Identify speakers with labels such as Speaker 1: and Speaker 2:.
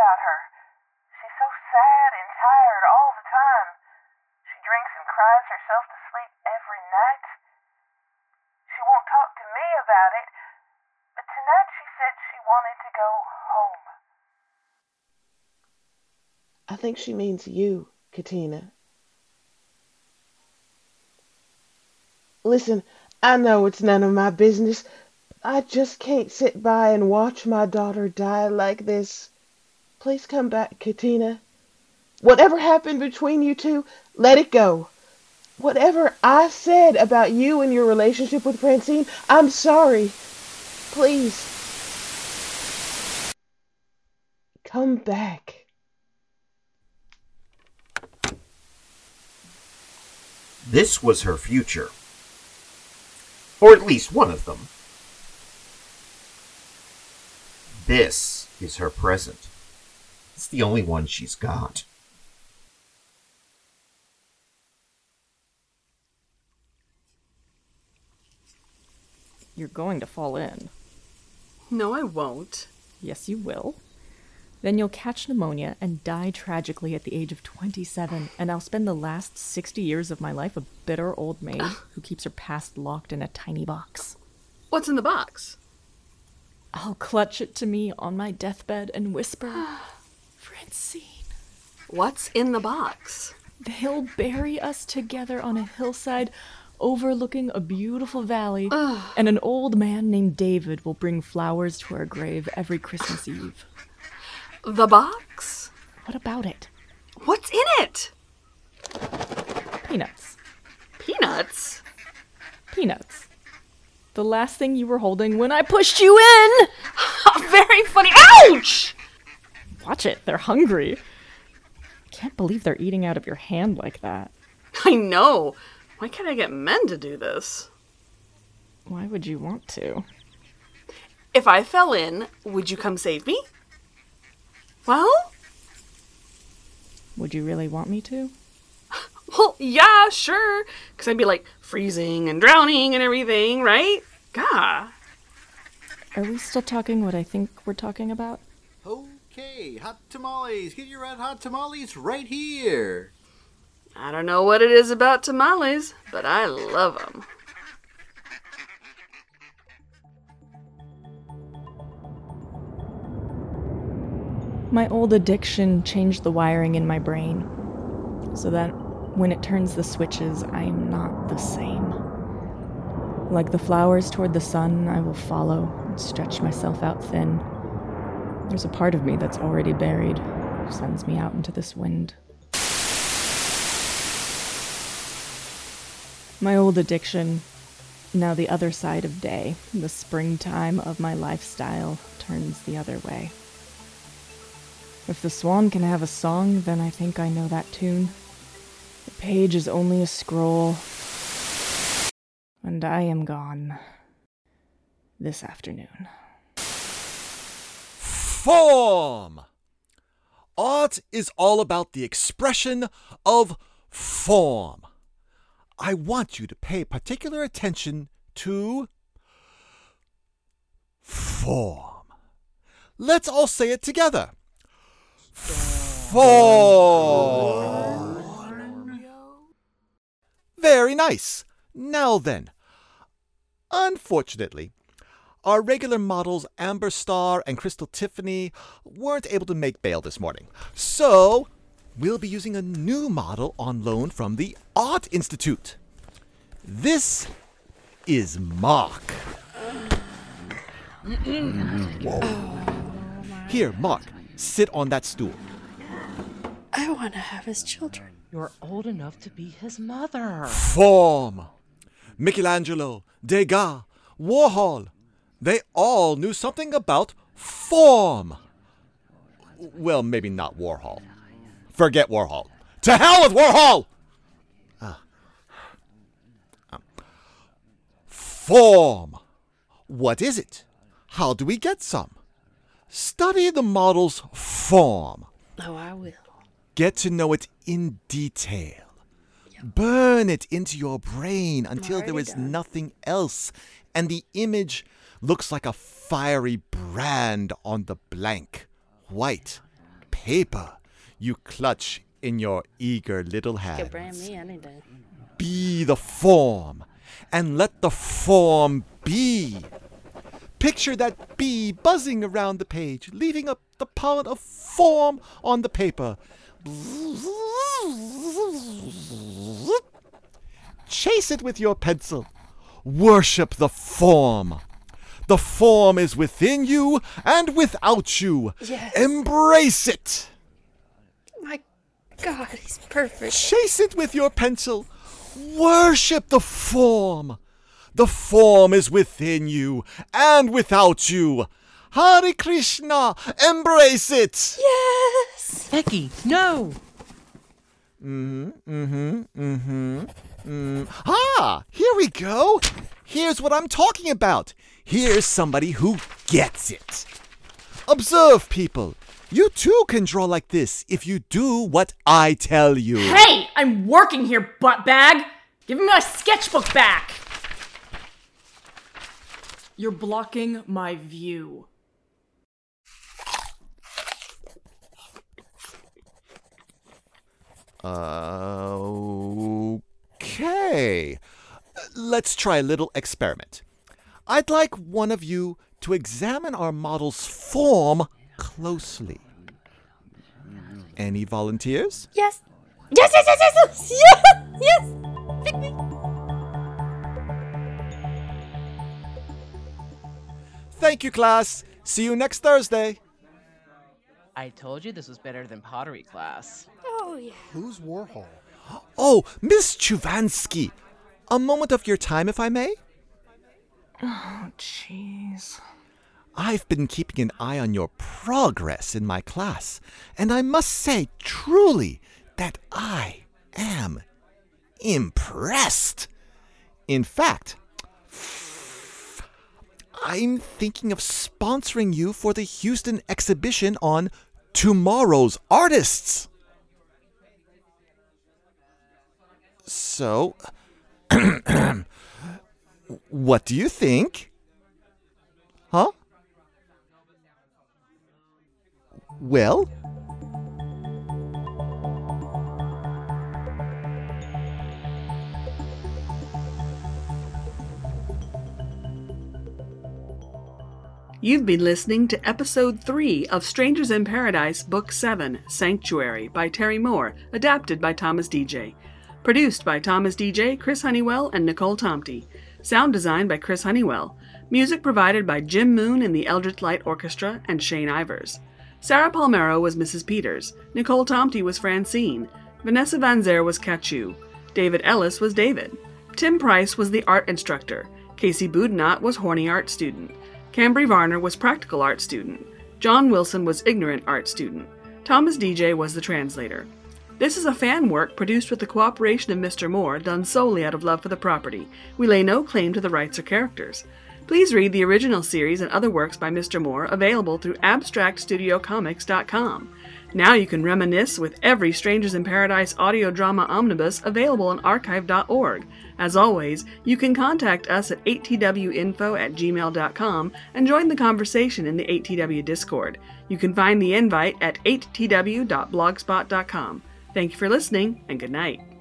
Speaker 1: about her. She's so sad and tired all the time. She drinks and cries herself to sleep every night. She won't talk to me about it, but tonight she said she wanted to go home.
Speaker 2: I think she means you, Katina. Listen, I know it's none of my business. I just can't sit by and watch my daughter die like this. Please come back, Katina. Whatever happened between you two, let it go. Whatever I said about you and your relationship with Francine, I'm sorry. Please, come back.
Speaker 3: This was her future. Or at least one of them. This is her present. It's the only one she's got.
Speaker 4: You're going to fall in.
Speaker 5: No, I won't.
Speaker 4: Yes, you will. Then you'll catch pneumonia and die tragically at the age of 27, and I'll spend the last 60 years of my life a bitter old maid who keeps her past locked in a tiny box.
Speaker 5: What's in the box?
Speaker 4: I'll clutch it to me on my deathbed and whisper, Francine.
Speaker 5: What's in the box?
Speaker 4: They'll bury us together on a hillside overlooking a beautiful valley, and an old man named David will bring flowers to our grave every Christmas Eve.
Speaker 5: The box?
Speaker 4: What about it?
Speaker 5: What's in it?
Speaker 4: Peanuts.
Speaker 5: Peanuts?
Speaker 4: Peanuts. The last thing you were holding when I pushed you in!
Speaker 5: Very funny. Ouch!
Speaker 4: Watch it, they're hungry. Can't believe they're eating out of your hand like that.
Speaker 5: I know. Why can't I get men to do this?
Speaker 4: Why would you want to?
Speaker 5: If I fell in, would you come save me? Well?
Speaker 4: Would you really want me to?
Speaker 5: Well, yeah, sure. Because I'd be like freezing and drowning and everything, right? Gah.
Speaker 4: Are we still talking what I think we're talking about?
Speaker 6: Okay, hot tamales. Get your red hot tamales right here.
Speaker 5: I don't know what it is about tamales, but I love them.
Speaker 4: My old addiction changed the wiring in my brain, so that when it turns the switches, I am not the same. Like the flowers toward the sun, I will follow and stretch myself out thin. There's a part of me that's already buried, sends me out into this wind. My old addiction, now the other side of day, the springtime of my lifestyle, turns the other way. If the swan can have a song, then I think I know that tune. The page is only a scroll, and I am gone this afternoon.
Speaker 7: Form! Art is all about the expression of form. I want you to pay particular attention to form. Let's all say it together. Form. Very nice. Now then, unfortunately, our regular models Amber Star and Crystal Tiffany weren't able to make bail this morning. So, we'll be using a new model on loan from the Art Institute. This is Mark. Whoa. Here, Mark, sit on that stool.
Speaker 8: I want to have his children.
Speaker 9: You're old enough to be his mother.
Speaker 7: Form. Michelangelo, Degas, Warhol. They all knew something about form. Well, maybe not Warhol. Forget Warhol. To hell with Warhol! Form. What is it? How do we get some? Study the model's form.
Speaker 8: Oh, I will.
Speaker 7: Get to know it in detail. Burn it into your brain until there is nothing else, and the image looks like a fiery brand on the blank, white, paper you clutch in your eager little
Speaker 8: You
Speaker 7: hands.
Speaker 8: could brand me any day.
Speaker 7: Be the form, and let the form be. Picture that bee buzzing around the page, leaving the pollen of form on the paper. Chase it with your pencil. Worship the form. The form is within you and without you.
Speaker 8: Yes.
Speaker 7: Embrace it.
Speaker 8: My God, he's perfect.
Speaker 7: Chase it with your pencil. Worship the form. The form is within you and without you. Hare Krishna, embrace it.
Speaker 8: Yes.
Speaker 9: Becky, no!
Speaker 7: Here we go. Here's what I'm talking about. Here's somebody who gets it. Observe, people. You too can draw like this if you do what I tell you.
Speaker 5: Hey, I'm working here, buttbag. Give me my sketchbook back. You're blocking my view.
Speaker 7: Okay. Let's try a little experiment. I'd like one of you to examine our model's form closely. Any volunteers?
Speaker 8: Yes. Yes, yes, yes, yes, yes, yes, yes. Pick me.
Speaker 7: Thank you, class. See you next Thursday.
Speaker 9: I told you this was better than pottery class.
Speaker 8: Oh, yeah.
Speaker 6: Who's Warhol?
Speaker 7: Oh, Miss Chuvansky. A moment of your time, if I may?
Speaker 4: Oh, jeez.
Speaker 7: I've been keeping an eye on your progress in my class, and I must say, truly, that I am impressed. In fact, I'm thinking of sponsoring you for the Houston exhibition on Tomorrow's Artists. So, what do you think? Huh? Well?
Speaker 5: You've been listening to Episode 3 of Strangers in Paradise, Book 7, Sanctuary, by Terry Moore, adapted by Thomas DJ. Produced by Thomas DJ, Chris Honeywell, and Nicole Tomte. Sound designed by Chris Honeywell. Music provided by Jim Moon in the Eldritch Light Orchestra and Shane Ivers. Sarah Palmero was Mrs. Peters. Nicole Tomte was Francine. Vanessa Van Zer was Kachu. David Ellis was David. Tim Price was the art instructor. Casey Boudinot was horny art student. Cambry Varner was practical art student. John Wilson was ignorant art student. Thomas DJ was the translator. This is a fan work produced with the cooperation of Mr. Moore, done solely out of love for the property. We lay no claim to the rights or characters. Please read the original series and other works by Mr. Moore available through abstractstudiocomics.com. Now you can reminisce with every Strangers in Paradise audio drama omnibus available on archive.org. As always, you can contact us at 8twinfo@gmail.com and join the conversation in the 8TW Discord. You can find the invite at 8tw.blogspot.com. Thank you for listening, and good night.